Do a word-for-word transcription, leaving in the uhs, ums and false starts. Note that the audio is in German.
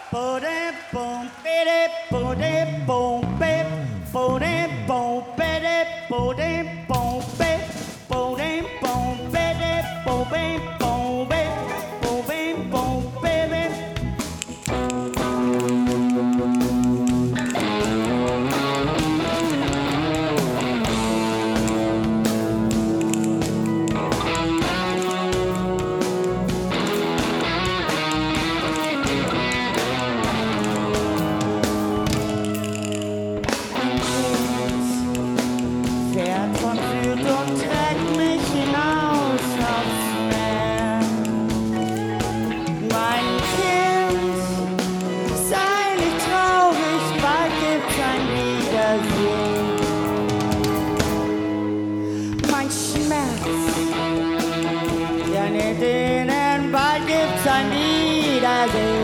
Boom, boom, biddy, boom, boom, bip, boom, boom, biddy, boom, boom, bip, boom, boom, biddy, boom, boom, bip, boom, boom, baby. Fährt von Süd und trägt mich hinaus aufs Meer. Mein Kind, sei nicht traurig, bald gibt's ein Wiedersehen. Mein Schmerz, deine Tränen, bald gibt's ein Wiedersehen.